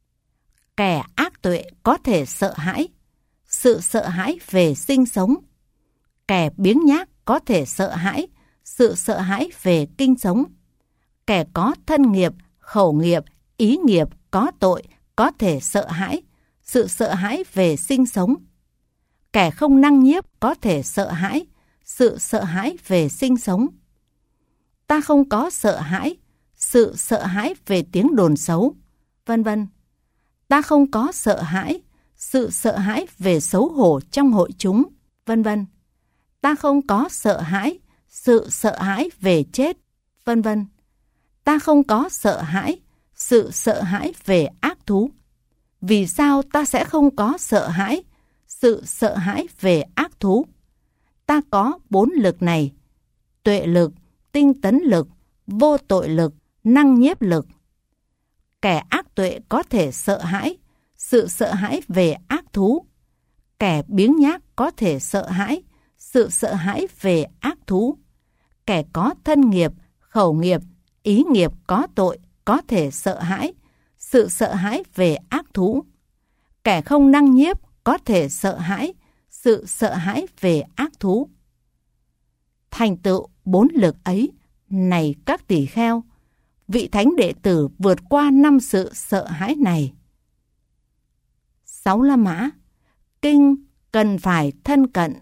Kẻ ác tuệ có thể sợ hãi, sự sợ hãi về sinh sống. Kẻ biếng nhác có thể sợ hãi, sự sợ hãi về kinh sống. Kẻ có thân nghiệp, khẩu nghiệp, ý nghiệp có tội có thể sợ hãi, sự sợ hãi về sinh sống. Kẻ không năng nhiếp có thể sợ hãi, sự sợ hãi về sinh sống. Ta không có sợ hãi, sự sợ hãi về tiếng đồn xấu, vân vân. Ta không có sợ hãi, sự sợ hãi về xấu hổ trong hội chúng, vân vân. Ta không có sợ hãi, sự sợ hãi về chết, vân vân. Ta không có sợ hãi, sự sợ hãi về ác thú. Vì sao ta sẽ không có sợ hãi, sự sợ hãi về ác thú? Ta có bốn lực này: tuệ lực, tinh tấn lực, vô tội lực, năng nhiếp lực. Kẻ ác tuệ có thể sợ hãi, sự sợ hãi về ác thú. Kẻ biếng nhác có thể sợ hãi, sự sợ hãi về ác thú. Kẻ có thân nghiệp, khẩu nghiệp, ý nghiệp có tội có thể sợ hãi, sự sợ hãi về ác thú. Kẻ không năng nhiếp có thể sợ hãi, sự sợ hãi về ác thú. Thành tựu bốn lực ấy, này các tỳ kheo, vị thánh đệ tử vượt qua năm sự sợ hãi này. Sáu La Mã, kinh cần phải thân cận.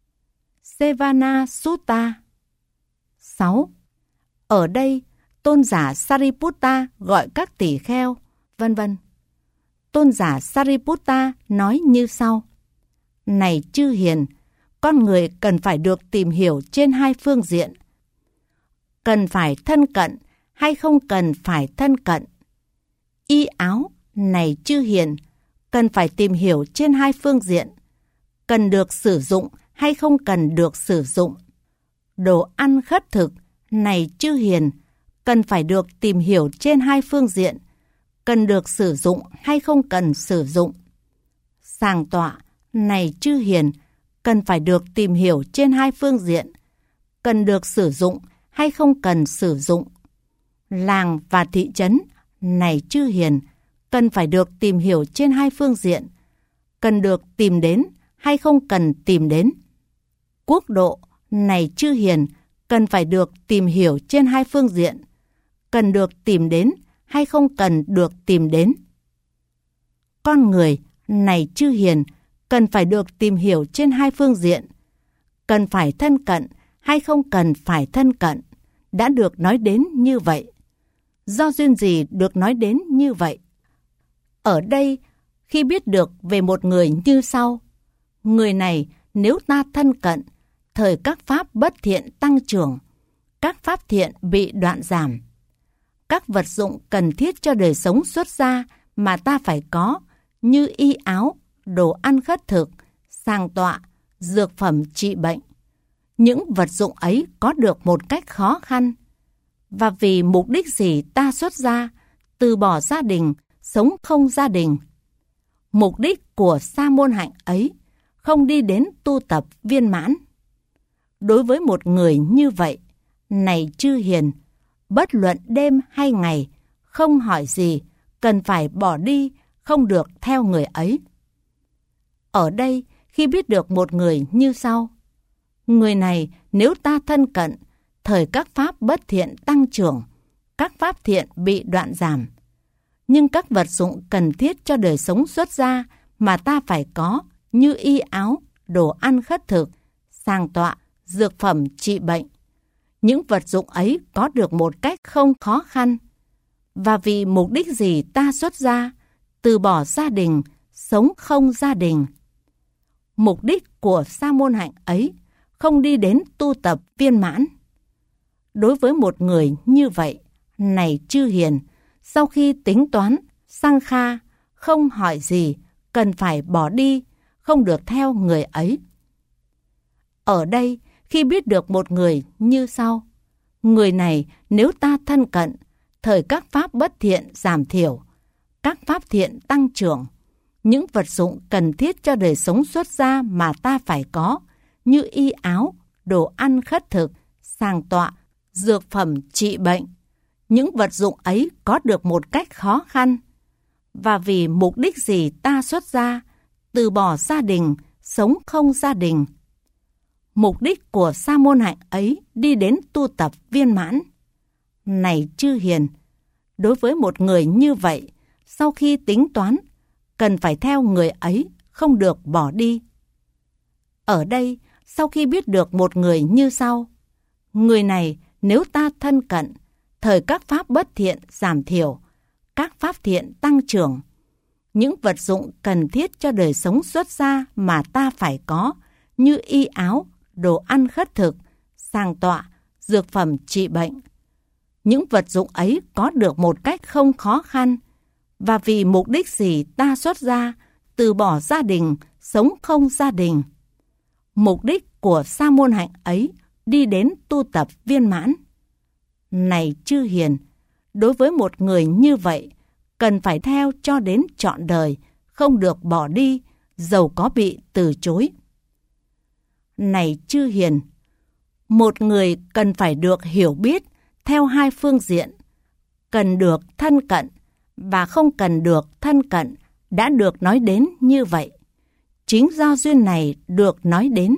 Sevana Sutta. Sáu. Ở đây, tôn giả Sariputta gọi các tỳ kheo, vân vân. Tôn giả Sariputta nói như sau: Này chư hiền, con người cần phải được tìm hiểu trên hai phương diện. Cần phải thân cận hay không cần phải thân cận? Y áo, này chư hiền, cần phải tìm hiểu trên hai phương diện. Cần được sử dụng hay không cần được sử dụng? Đồ ăn khất thực, này chư hiền, cần phải được tìm hiểu trên hai phương diện. Cần được sử dụng hay không cần sử dụng? Sàng tọa, này chư hiền, cần phải được tìm hiểu trên hai phương diện. Cần được sử dụng hay không cần sử dụng? Làng và thị trấn, này chư hiền, cần phải được tìm hiểu trên hai phương diện. Cần được tìm đến hay không cần tìm đến? Quốc độ, này chư hiền, cần phải được tìm hiểu trên hai phương diện. Cần được tìm đến hay không cần được tìm đến? Con người, này chư hiền, cần phải được tìm hiểu trên hai phương diện. Cần phải thân cận hay không cần phải thân cận, đã được nói đến như vậy. Do duyên gì được nói đến như vậy? Ở đây, khi biết được về một người như sau: người này nếu ta thân cận, thời các pháp bất thiện tăng trưởng, các pháp thiện bị đoạn giảm. Các vật dụng cần thiết cho đời sống xuất gia mà ta phải có, như y áo, đồ ăn khất thực, sàng tọa, dược phẩm trị bệnh. Những vật dụng ấy có được một cách khó khăn. Và vì mục đích gì ta xuất gia, từ bỏ gia đình, sống không gia đình? Mục đích của sa môn hạnh ấy không đi đến tu tập viên mãn. Đối với một người như vậy, này chư hiền, bất luận đêm hay ngày, không hỏi gì, cần phải bỏ đi, không được theo người ấy. Ở đây, khi biết được một người như sau: người này nếu ta thân cận, thời các pháp bất thiện tăng trưởng, các pháp thiện bị đoạn giảm. Nhưng các vật dụng cần thiết cho đời sống xuất gia mà ta phải có, như y áo, đồ ăn khất thực, sàng tọa, dược phẩm trị bệnh. Những vật dụng ấy có được một cách không khó khăn. Và vì mục đích gì ta xuất gia, từ bỏ gia đình, sống không gia đình? Mục đích của sa môn hạnh ấy không đi đến tu tập viên mãn. Đối với một người như vậy, này chư hiền, sau khi tính toán, sang kha, không hỏi gì, cần phải bỏ đi, không được theo người ấy. Ở đây, khi biết được một người như sau: người này nếu ta thân cận, thời các pháp bất thiện giảm thiểu, các pháp thiện tăng trưởng. Những vật dụng cần thiết cho đời sống xuất gia mà ta phải có, như y áo, đồ ăn khất thực, sàng tọa, dược phẩm trị bệnh. Những vật dụng ấy có được một cách khó khăn. Và vì mục đích gì ta xuất gia, từ bỏ gia đình, sống không gia đình? Mục đích của sa môn hạnh ấy đi đến tu tập viên mãn. Này chư hiền, đối với một người như vậy, sau khi tính toán, cần phải theo người ấy, không được bỏ đi. Ở đây, sau khi biết được một người như sau: người này nếu ta thân cận, thời các pháp bất thiện giảm thiểu, các pháp thiện tăng trưởng. Những vật dụng cần thiết cho đời sống xuất gia mà ta phải có, như y áo, đồ ăn khất thực, sàng tọa, dược phẩm trị bệnh. Những vật dụng ấy có được một cách không khó khăn. Và vì mục đích gì ta xuất gia, từ bỏ gia đình, sống không gia đình? Mục đích của sa môn hạnh ấy đi đến tu tập viên mãn. Này chư hiền, đối với một người như vậy, cần phải theo cho đến trọn đời, không được bỏ đi, dầu có bị từ chối. Này chư hiền, một người cần phải được hiểu biết theo hai phương diện. cần được thân cận và không cần được thân cận đã được nói đến như vậy. Chính do duyên này được nói đến.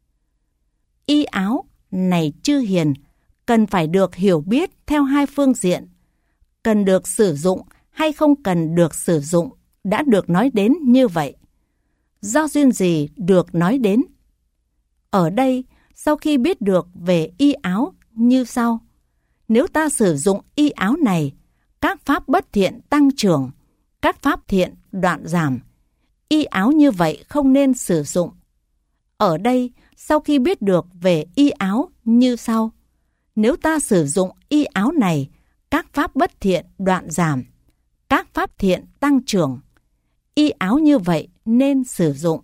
Y áo này chư hiền cần phải được hiểu biết theo hai phương diện. Cần được sử dụng hay không cần được sử dụng đã được nói đến như vậy. Do duyên gì được nói đến? Ở đây, sau khi biết được về y áo như sau. Nếu ta sử dụng y áo này, các pháp bất thiện tăng trưởng, các pháp thiện đoạn giảm. Y áo như vậy không nên sử dụng. Ở đây, sau khi biết được về y áo như sau. Nếu ta sử dụng y áo này, các pháp bất thiện đoạn giảm, các pháp thiện tăng trưởng. Y áo như vậy nên sử dụng.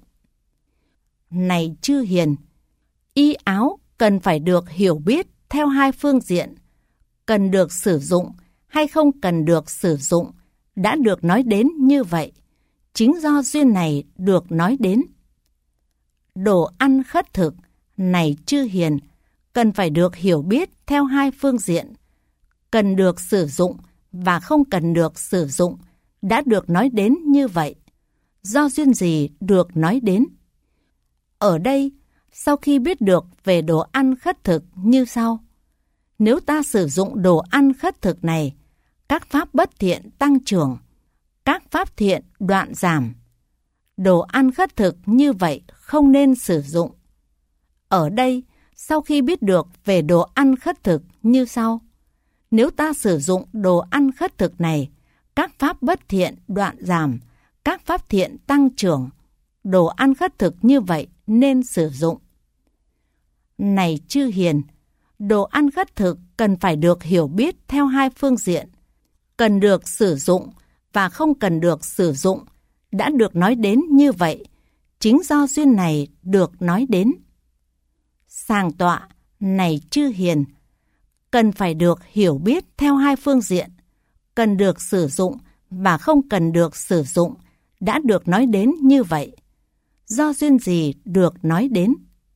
Này chư hiền, y áo cần phải được hiểu biết theo hai phương diện. Cần được sử dụng hay không cần được sử dụng đã được nói đến như vậy. Chính do duyên này được nói đến. Đồ ăn khất thực này chư hiền cần phải được hiểu biết theo hai phương diện. Cần được sử dụng và không cần được sử dụng đã được nói đến như vậy. Do duyên gì được nói đến? Ở đây, sau khi biết được về đồ ăn khất thực như sau. Nếu ta sử dụng đồ ăn khất thực này, các pháp bất thiện tăng trưởng, các pháp thiện đoạn giảm. Đồ ăn khất thực như vậy không nên sử dụng. Ở đây, sau khi biết được về đồ ăn khất thực như sau. Nếu ta sử dụng đồ ăn khất thực này, các pháp bất thiện đoạn giảm, các pháp thiện tăng trưởng. Đồ ăn khất thực như vậy nên sử dụng. Này chư hiền, đồ ăn khất thực cần phải được hiểu biết theo hai phương diện. Cần được sử dụng và không cần được sử dụng đã được nói đến như vậy. Chính do duyên này được nói đến. Sàng tọa này chư hiền cần phải được hiểu biết theo hai phương diện. Cần được sử dụng và không cần được sử dụng đã được nói đến như vậy. Do duyên gì được nói đến?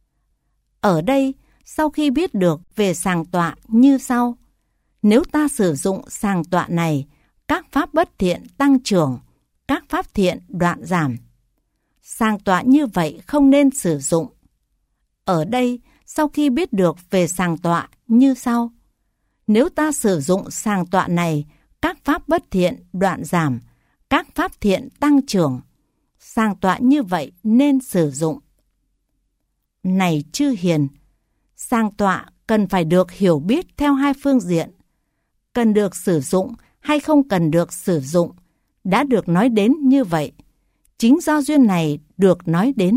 Ở đây, sau khi biết được về sàng tọa như sau. Nếu ta sử dụng sàng tọa này, các pháp bất thiện tăng trưởng, các pháp thiện đoạn giảm. Sàng tọa như vậy không nên sử dụng. Ở đây, sau khi biết được về sàng tọa như sau. Nếu ta sử dụng sàng tọa này, các pháp bất thiện đoạn giảm, các pháp thiện tăng trưởng. Sàng tọa như vậy nên sử dụng. Này chư hiền, sàng tọa cần phải được hiểu biết theo hai phương diện. Cần được sử dụng hay không cần được sử dụng đã được nói đến như vậy. Chính do duyên này được nói đến.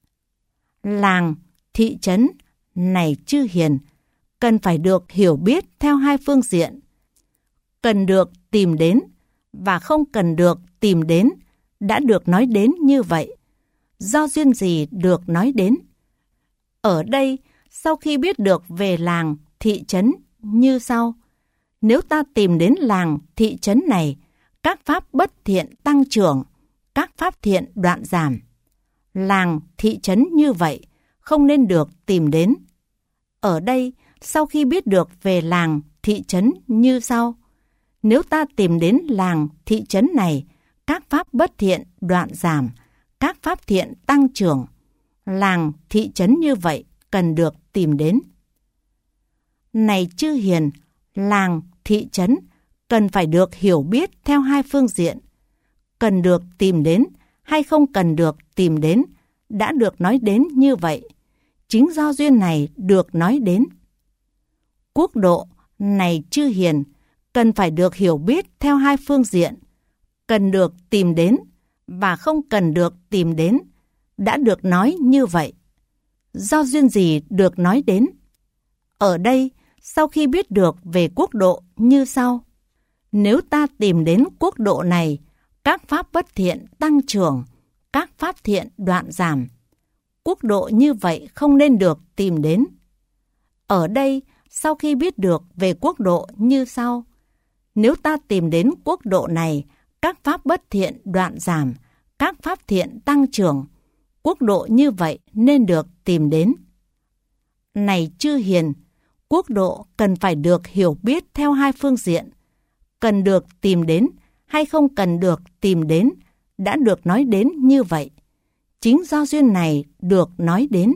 Làng, thị trấn này chư hiền cần phải được hiểu biết theo hai phương diện. Cần được tìm đến và không cần được tìm đến đã được nói đến như vậy. Do duyên gì được nói đến? Ở đây, sau khi biết được về làng, thị trấn như sau. Nếu ta tìm đến làng, thị trấn này, các pháp bất thiện tăng trưởng, các pháp thiện đoạn giảm. Làng, thị trấn như vậy không nên được tìm đến. Ở đây, sau khi biết được về làng, thị trấn như sau. Nếu ta tìm đến làng, thị trấn này, các pháp bất thiện đoạn giảm, các pháp thiện tăng trưởng. Làng, thị trấn như vậy cần được tìm đến. Này chư hiền, làng, thị trấn cần phải được hiểu biết theo hai phương diện. Cần được tìm đến hay không cần được tìm đến đã được nói đến như vậy. Chính do duyên này được nói đến. Quốc độ này chư hiền cần phải được hiểu biết theo hai phương diện. Cần được tìm đến và không cần được tìm đến đã được nói như vậy. Do duyên gì được nói đến? Ở đây, sau khi biết được về quốc độ như sau. Nếu ta tìm đến quốc độ này, các pháp bất thiện tăng trưởng, các pháp thiện đoạn giảm. Quốc độ như vậy không nên được tìm đến. Ở đây, sau khi biết được về quốc độ như sau. Nếu ta tìm đến quốc độ này, các pháp bất thiện đoạn giảm, các pháp thiện tăng trưởng. Quốc độ như vậy nên được tìm đến. Này chư hiền, quốc độ cần phải được hiểu biết theo hai phương diện. cần được tìm đến hay không cần được tìm đến đã được nói đến như vậy. Chính do duyên này được nói đến.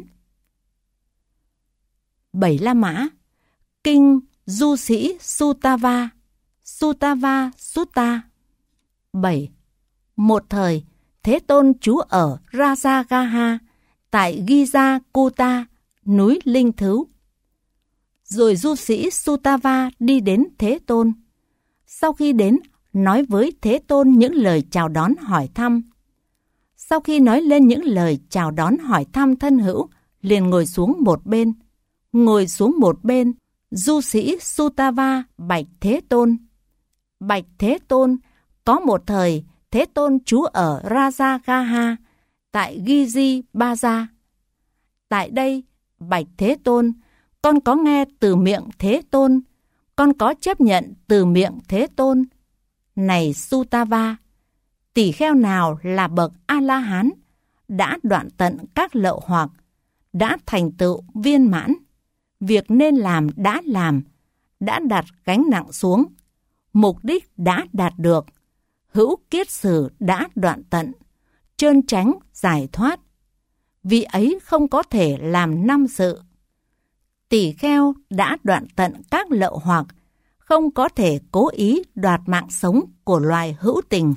Bảy La Mã. Kinh Du Sĩ Sutava, Sutava Sutta. bảy. Một thời, Thế Tôn trú ở Rajagaha, tại Giza Kuta, núi Linh Thứu. Rồi du sĩ Sutava đi đến Thế Tôn. Sau khi đến, nói với Thế Tôn những lời chào đón hỏi thăm. Sau khi nói lên những lời chào đón hỏi thăm thân hữu, liền ngồi xuống một bên. Ngồi xuống một bên, du sĩ Sutava bạch Thế Tôn. Bạch Thế Tôn, có một thời Thế Tôn trú ở Rajagaha, tại Gizi Baza. Tại đây, bạch Thế Tôn, con có nghe từ miệng Thế Tôn, con có chấp nhận từ miệng Thế Tôn. Này Sutava, tỷ kheo nào là bậc A-la-hán, đã đoạn tận các lậu hoặc, đã thành tựu viên mãn, việc nên làm đã làm, đã đặt gánh nặng xuống, mục đích đã đạt được, hữu kiết sử đã đoạn tận, trơn tránh giải thoát. Vì ấy không có thể làm năm sự. Tỷ kheo đã đoạn tận các lậu hoặc, không có thể cố ý đoạt mạng sống của loài hữu tình.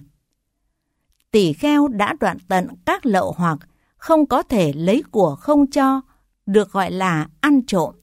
Tỷ kheo đã đoạn tận các lậu hoặc, không có thể lấy của không cho, được gọi là ăn trộm.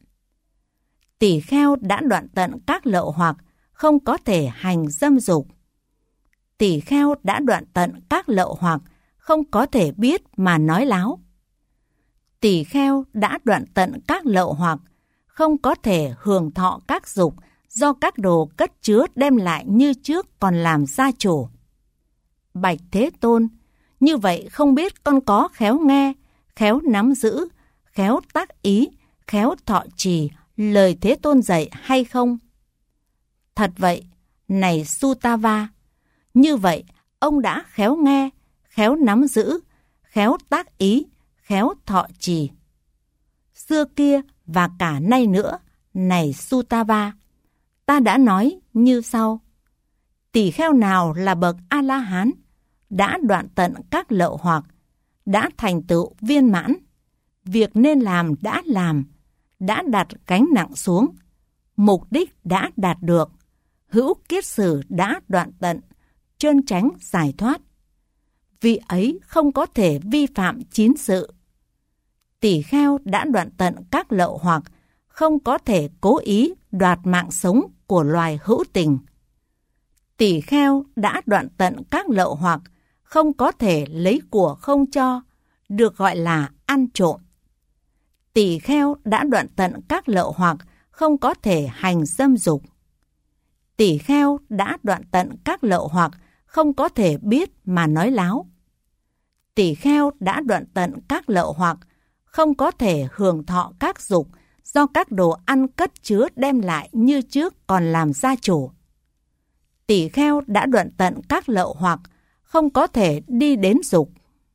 Tỷ kheo đã đoạn tận các lậu hoặc, không có thể hành dâm dục. Tỷ kheo đã đoạn tận các lậu hoặc, không có thể biết mà nói láo. Tỷ kheo đã đoạn tận các lậu hoặc, không có thể hưởng thọ các dục do các đồ cất chứa đem lại như trước còn làm gia chủ. Bạch Thế Tôn, như vậy không biết con có khéo nghe, khéo nắm giữ, khéo tác ý, khéo thọ trì lời Thế Tôn dạy hay không? Thật vậy, này Sutava, như vậy ông đã khéo nghe, khéo nắm giữ, khéo tác ý, khéo thọ trì. Xưa kia và cả nay nữa, này Sutava, ta đã nói như sau. Tỷ kheo nào là bậc A-la-hán, đã đoạn tận các lậu hoặc, đã thành tựu viên mãn, việc nên làm đã làm, đã đặt gánh nặng xuống, mục đích đã đạt được, hữu kiết sử đã đoạn tận, trơn tránh giải thoát. Vì ấy không có thể vi phạm chín sự. Tỷ kheo đã đoạn tận các lậu hoặc, không có thể cố ý đoạt mạng sống của loài hữu tình. Tỷ kheo đã đoạn tận các lậu hoặc, không có thể lấy của không cho, được gọi là ăn trộm. Tỷ kheo đã đoạn tận các lậu hoặc, không có thể hành dâm dục. Tỷ kheo đã đoạn tận các lậu hoặc, không có thể biết mà nói láo. Tỷ kheo đã đoạn tận các lậu hoặc, không có thể hưởng thọ các dục do các đồ ăn cất chứa đem lại như trước còn làm gia chủ. Tỷ kheo đã đoạn tận các lậu hoặc, không có thể đi đến dục.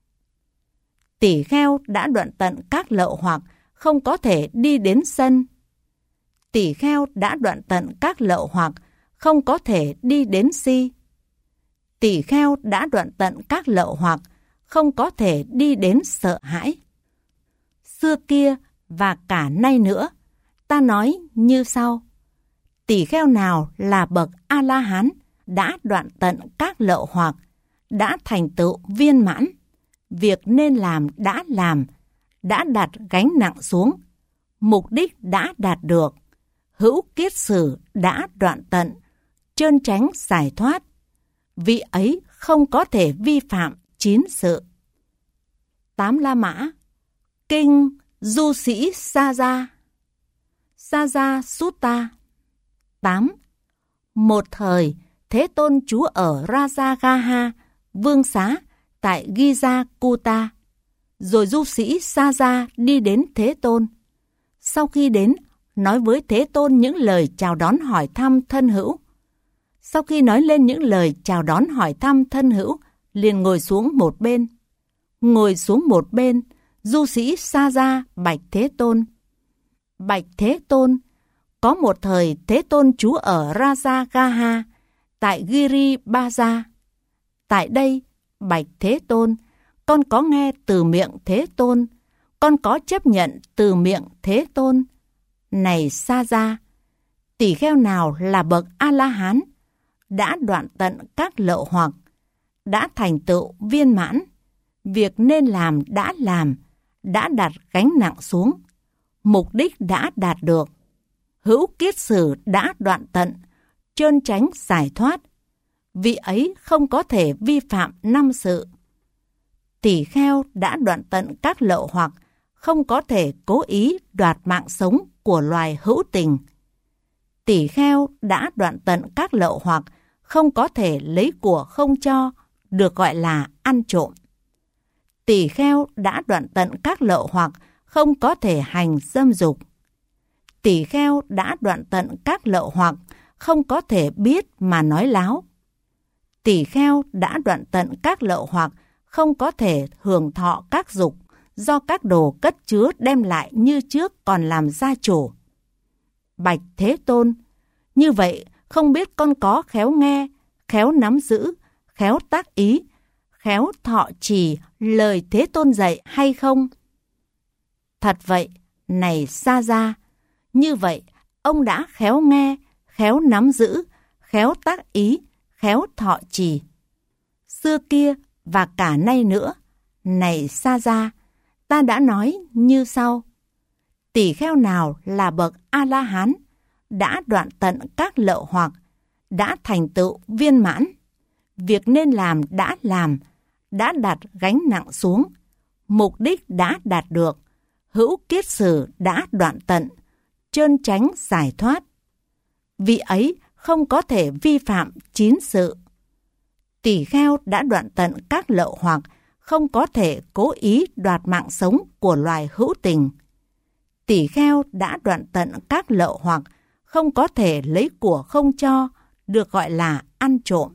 Tỷ kheo đã đoạn tận các lậu hoặc, không có thể đi đến sân. Tỷ kheo đã đoạn tận các lậu hoặc, không có thể đi đến si. Tỷ kheo đã đoạn tận các lậu hoặc, không có thể đi đến sợ hãi. Xưa kia và cả nay nữa, ta nói như sau. Tỷ kheo nào là bậc A-la-hán, đã đoạn tận các lậu hoặc, đã thành tựu viên mãn, việc nên làm đã làm, đã đặt gánh nặng xuống, mục đích đã đạt được, hữu kiết sử đã đoạn tận, trơn tránh giải thoát. Vì ấy không có thể vi phạm chín sự. Tám La Mã. Kinh Du Sĩ Saja, Saja Sutta. tám. Một thời, Thế Tôn trú ở Rajagaha, vương xá, tại Giza Kuta. Rồi du sĩ Saja đi đến Thế Tôn. Sau khi đến, nói với Thế Tôn những lời chào đón hỏi thăm thân hữu. Sau khi nói lên những lời chào đón hỏi thăm thân hữu, liền ngồi xuống một bên. Ngồi xuống một bên, du sĩ Saja bạch Thế Tôn. Bạch Thế Tôn, có một thời Thế Tôn trú ở Rajagaha, tại Giri Baja. Tại đây, bạch Thế Tôn, con có nghe từ miệng Thế Tôn, con có chấp nhận từ miệng Thế Tôn. Này Sa Gia, tỳ kheo nào là bậc A-la-hán, đã đoạn tận các lậu hoặc, đã thành tựu viên mãn, việc nên làm đã làm, đã đặt gánh nặng xuống, mục đích đã đạt được, hữu kiết sử đã đoạn tận, trơn tránh giải thoát, vị ấy không có thể vi phạm năm sự. Tỳ kheo đã đoạn tận các lậu hoặc, không có thể cố ý đoạt mạng sống của loài hữu tình. Tỳ kheo đã đoạn tận các lậu hoặc, không có thể lấy của không cho, được gọi là ăn trộm. Tỳ kheo đã đoạn tận các lậu hoặc, không có thể hành dâm dục. Tỳ kheo đã đoạn tận các lậu hoặc, không có thể biết mà nói láo. Tỳ kheo đã đoạn tận các lậu hoặc, không có thể hưởng thọ các dục, do các đồ cất chứa đem lại như trước còn làm gia chủ. Bạch Thế Tôn, như vậy không biết con có khéo nghe, khéo nắm giữ, khéo tác ý, khéo thọ trì lời Thế Tôn dạy hay không? Thật vậy, này Sa Gia, như vậy ông đã khéo nghe, khéo nắm giữ, khéo tác ý, khéo thọ trì. Xưa kia và cả nay nữa, này Sa Gia, ta đã nói như sau. Tỳ kheo nào là bậc A-la-hán, đã đoạn tận các lậu hoặc, đã thành tựu viên mãn, việc nên làm đã làm, đã đặt gánh nặng xuống, mục đích đã đạt được, hữu kiết sử đã đoạn tận, trơn tránh giải thoát. Vị ấy không có thể vi phạm chín sự. Tỳ kheo đã đoạn tận các lậu hoặc, không có thể cố ý đoạt mạng sống của loài hữu tình. Tỳ kheo đã đoạn tận các lậu hoặc, không có thể lấy của không cho, được gọi là ăn trộm.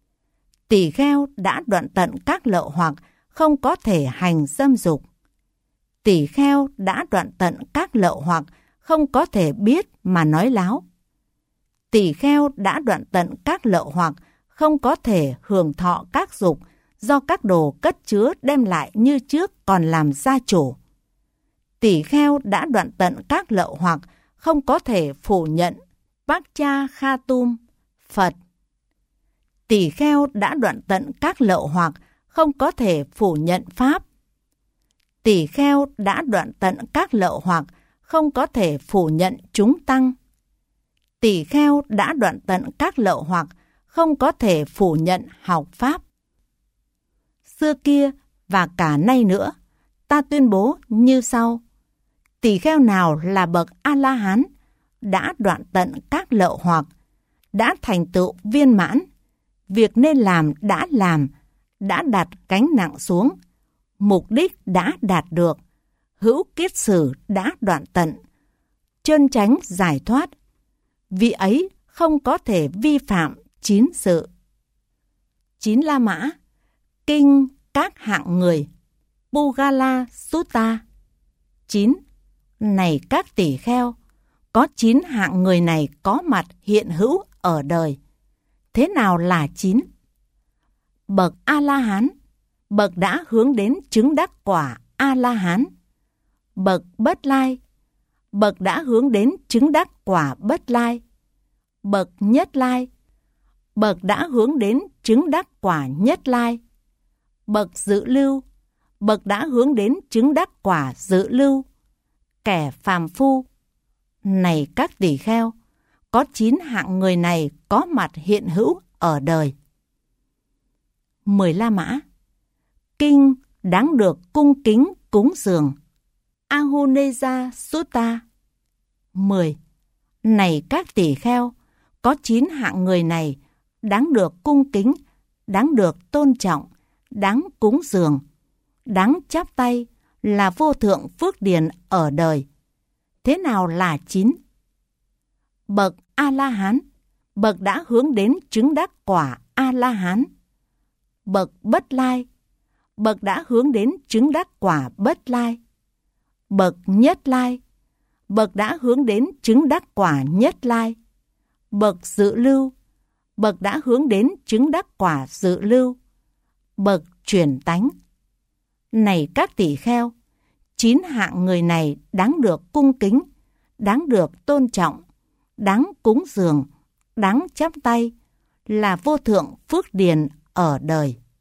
Tỳ kheo đã đoạn tận các lậu hoặc, không có thể hành dâm dục. Tỳ kheo đã đoạn tận các lậu hoặc, không có thể biết mà nói láo. Tỳ kheo đã đoạn tận các lậu hoặc, không có thể hưởng thọ các dục, do các đồ cất chứa đem lại như trước còn làm gia chủ. Tỳ kheo đã đoạn tận các lậu hoặc, không có thể phủ nhận Baccha Khatum, Phật. Tỳ kheo đã đoạn tận các lậu hoặc, không có thể phủ nhận Pháp. Tỳ kheo đã đoạn tận các lậu hoặc, không có thể phủ nhận chúng tăng. Tỳ kheo đã đoạn tận các lậu hoặc, không có thể phủ nhận học Pháp. Xưa kia và cả nay nữa, ta tuyên bố như sau. Tỳ kheo nào là bậc A-la-hán, đã đoạn tận các lậu hoặc, đã thành tựu viên mãn, việc nên làm đã làm, đã đặt gánh nặng xuống, mục đích đã đạt được, hữu kiết sử đã đoạn tận, trơn tránh giải thoát, vị ấy không có thể vi phạm chín sự. Chín La Mã, Kinh các hạng người, Pugala Sutta. Chín. Này các tỷ kheo, có chín hạng người này có mặt hiện hữu ở đời. Thế nào là chín? Bậc A-la-hán, bậc đã hướng đến chứng đắc quả A-la-hán. Bậc Bất Lai, bậc đã hướng đến chứng đắc quả Bất Lai. Bậc Nhất Lai, bậc đã hướng đến chứng đắc quả Nhất Lai. Bậc Dự Lưu, bậc đã hướng đến chứng đắc quả Dự Lưu. Kẻ phàm phu, này các tỷ kheo, có chín hạng người này có mặt hiện hữu ở đời. Mười La Mã, Kinh đáng được cung kính cúng dường, Ahuneja Sutta. Mười. Này các tỷ kheo, có chín hạng người này đáng được cung kính, đáng được tôn trọng, đáng cúng dường, đáng chắp tay, là vô thượng phước điền ở đời. Thế nào là chín? Bậc A-la-hán, bậc đã hướng đến chứng đắc quả A-la-hán. Bậc Bất Lai, bậc đã hướng đến chứng đắc quả Bất Lai. Bậc Nhất Lai, bậc đã hướng đến chứng đắc quả Nhất Lai. Bậc Dự Lưu, bậc đã hướng đến chứng đắc quả dự lưu, bậc chuyển tánh. Này các tỳ kheo, chín hạng người này đáng được cung kính, đáng được tôn trọng, đáng cúng dường, đáng chắp tay, là vô thượng phước điền ở đời.